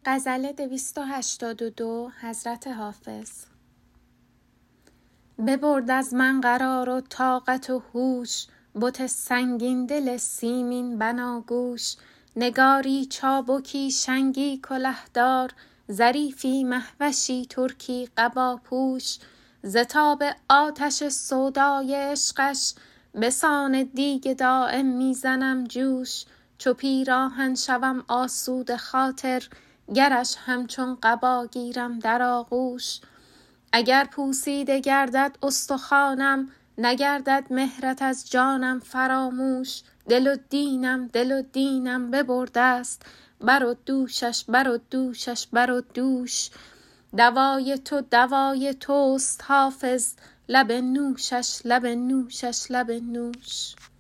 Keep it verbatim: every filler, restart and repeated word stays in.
غزل دویست و هشتاد و دو حضرت حافظ. ببرد از من قرار و طاقت و هوش، بت سنگین دل سیمین بناگوش. نگاری چابکی شنگی کلهدار، ظریفی مهوشی ترکی قباپوش. ز تاب آتش سودای عشقش، بسان دیگ دایم میزنم جوش. چو پیراهن شوم آسوده خاطر، گرش همچون قبا گیرم در آغوش. اگر پوسیده گردد استخوانم، نگردد مهرت از جانم فراموش. دل و دینم دل و دینم ببرده است، بر و دوشش بر و دوشش بر و دوش. دوای تو دوای توست حافظ، لب نوشش لب نوشش لب نوش.